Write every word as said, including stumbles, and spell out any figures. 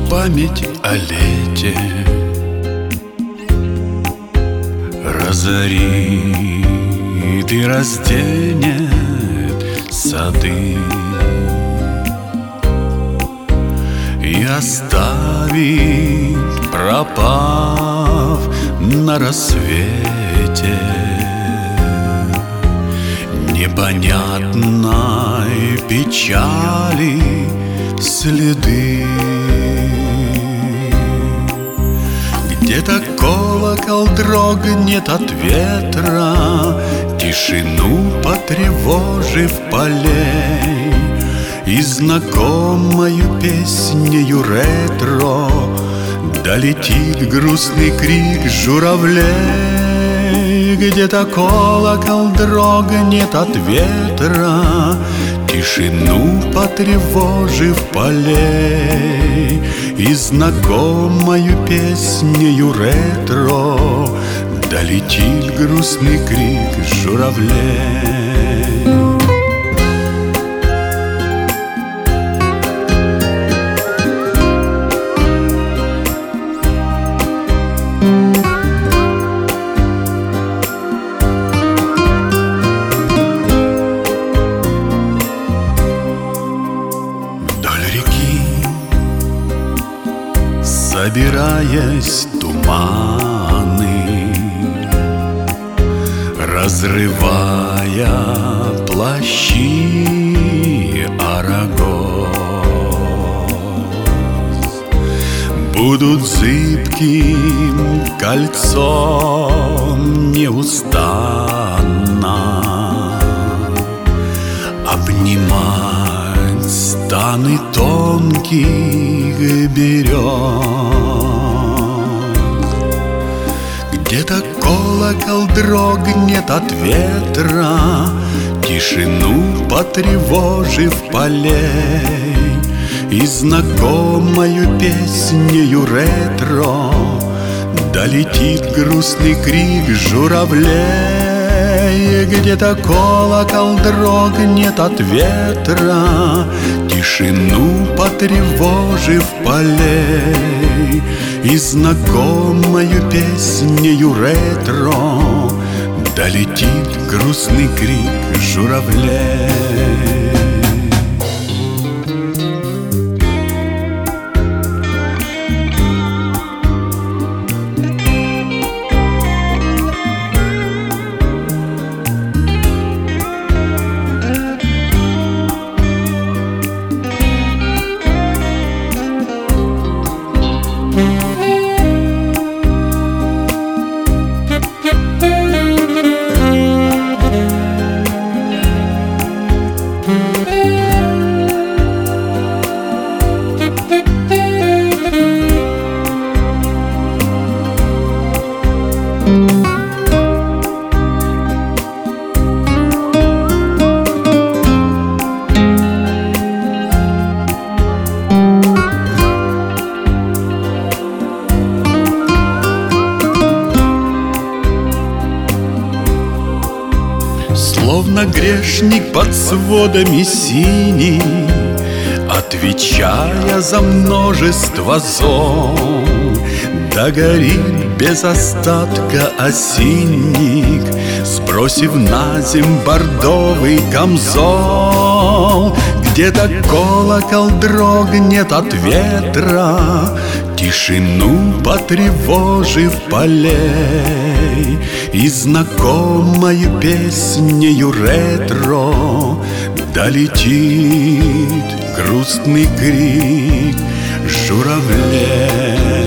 память о лете разорит и разденет сады и оставит, пропав на рассвете, непонятной печали следы. Где-то колокол дрогнет от ветра, тишину потревожив полей, и знакомою песнею ретро долетит грустный крик журавлей. Где-то колокол дрогнет от ветра, тишину потревожив полей, и знакомою песнею ретро долетит грустный крик журавлей. Собираясь туманы, разрывая плащи арагоз, будут зыбким кольцом неустанно обнимать станы тонких берез. Где-то колокол дрогнет от ветра, тишину потревожив полей, и знакомою песнею ретро долетит грустный крик журавлей. Где-то колокол дрогнет от ветра, тишину потревожив полей, и знакомою песнею ретро долетит грустный крик журавлей. Словно грешник под сводами синий, отвечая за множество зол, догорит без остатка осинник, сбросив на земь бордовый камзол. Где-то колокол дрогнет от ветра, тишину потревожив полей, и знакомою песнею ретро долетит грустный крик журавлей.